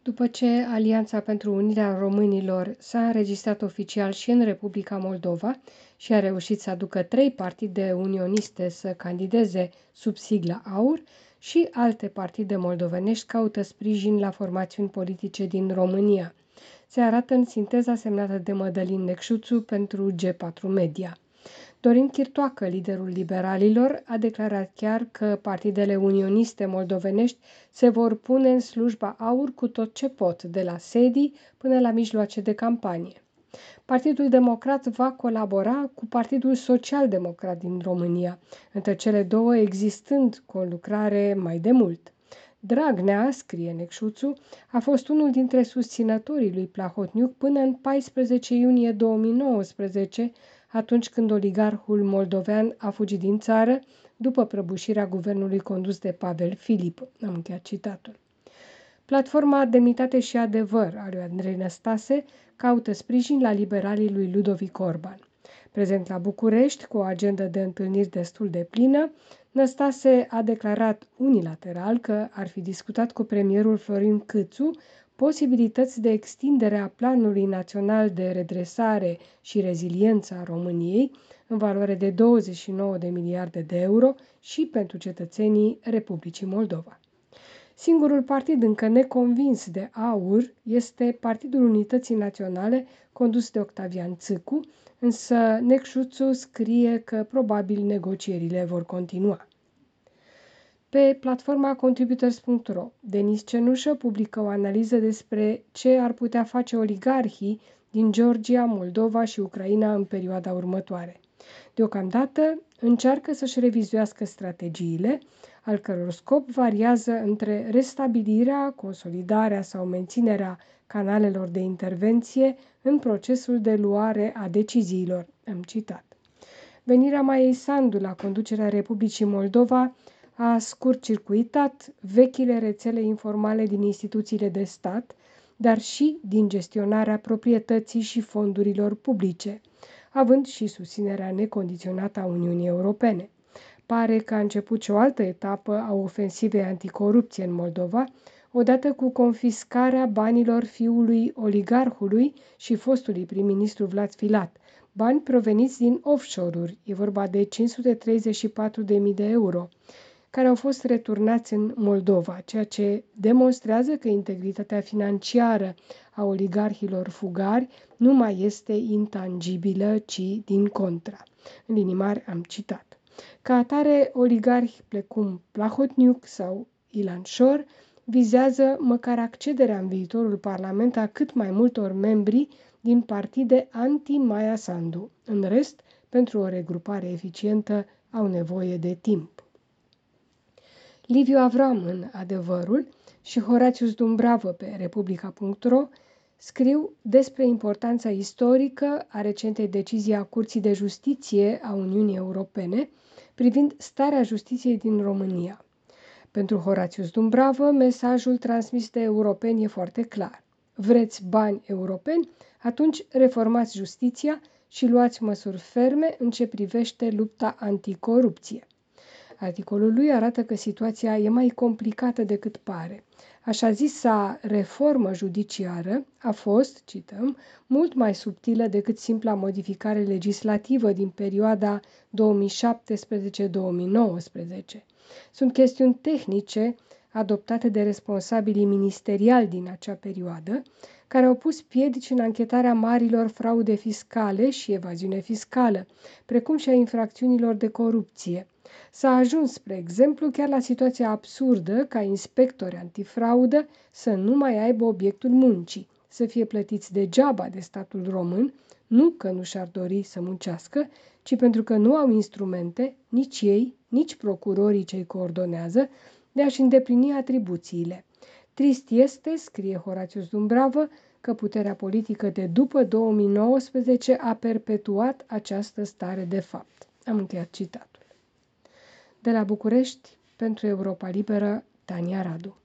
După ce Alianța pentru Unirea Românilor s-a înregistrat oficial și în Republica Moldova și a reușit să aducă 3 partide unioniste să candideze sub sigla AUR, și alte partide moldovenești caută sprijin la formațiuni politice din România. Se arată în sinteza semnată de Mădălin Necșuțu pentru G4 Media. Dorin Chirtoacă, liderul liberalilor, a declarat chiar că partidele unioniste moldovenești se vor pune în slujba AUR cu tot ce pot, de la sedii până la mijloace de campanie. Partidul Democrat va colabora cu Partidul Social-Democrat din România, între cele două existând conlucrare mai de mult. Dragnea, scrie Necșuțu, a fost unul dintre susținătorii lui Plahotniuc până în 14 iunie 2019, atunci când oligarhul moldovean a fugit din țară după prăbușirea guvernului condus de Pavel Filip. Am încheiat citatul. Platforma Demnitate și Adevăr a lui Andrei Năstase caută sprijin la liberalii lui Ludovic Orban. Prezent la București, cu o agendă de întâlniri destul de plină, Năstase a declarat unilateral că ar fi discutat cu premierul Florin Câțu posibilități de extindere a Planului Național de Redresare și Reziliență a României, în valoare de 29 de miliarde de euro, și pentru cetățenii Republicii Moldova. Singurul partid încă neconvins de AUR este Partidul Unității Naționale, condus de Octavian Țâcu, însă Necșuțu scrie că probabil negocierile vor continua. Pe platforma Contributors.ro, Denis Cenușă publică o analiză despre ce ar putea face oligarhii din Georgia, Moldova și Ucraina în perioada următoare. Deocamdată încearcă să-și revizuiască strategiile, al căror scop variază între restabilirea, consolidarea sau menținerea canalelor de intervenție în procesul de luare a deciziilor. Am citat. Venirea Maiei Sandu la conducerea Republicii Moldova a scurt-circuitat vechile rețele informale din instituțiile de stat, dar și din gestionarea proprietății și fondurilor publice, având și susținerea necondiționată a Uniunii Europene. Pare că a început și o altă etapă a ofensivei anticorupție în Moldova, odată cu confiscarea banilor fiului oligarhului și fostului prim-ministru Vlad Filat, bani proveniți din offshore-uri, e vorba de 534.000 de euro, care au fost returnați în Moldova, ceea ce demonstrează că integritatea financiară a oligarhilor fugari nu mai este intangibilă, ci din contra. În linii mari am citat. Ca atare, oligarhi precum Plahotniuc sau Ilan Șor vizează măcar accederea în viitorul parlament a cât mai multor membri din partide anti-Maia Sandu. În rest, pentru o regrupare eficientă au nevoie de timp. Liviu Avram în Adevărul și Horatius Dumbravă pe Republica.ro scriu despre importanța istorică a recentei decizii a Curții de Justiție a Uniunii Europene privind starea justiției din România. Pentru Horatius Dumbravă, mesajul transmis de europeni e foarte clar. Vreți bani europeni? Atunci reformați justiția și luați măsuri ferme în ce privește lupta anticorupție. Articolul lui arată că situația e mai complicată decât pare. Așa zisa reformă judiciară a fost, cităm, mult mai subtilă decât simpla modificare legislativă din perioada 2017-2019. Sunt chestiuni tehnice adoptate de responsabilii ministeriali din acea perioadă, care au pus piedici în anchetarea marilor fraude fiscale și evaziune fiscală, precum și a infracțiunilor de corupție. S-a ajuns, spre exemplu, chiar la situația absurdă ca inspectori antifraudă să nu mai aibă obiectul muncii, să fie plătiți degeaba de statul român, nu că nu și-ar dori să muncească, ci pentru că nu au instrumente, nici ei, nici procurorii ce-i coordonează, de a-și îndeplini atribuțiile. Trist este, scrie Horatius Dumbravă, că puterea politică de după 2019 a perpetuat această stare de fapt. Am încheiat citatul. De la București, pentru Europa Liberă, Tania Radu.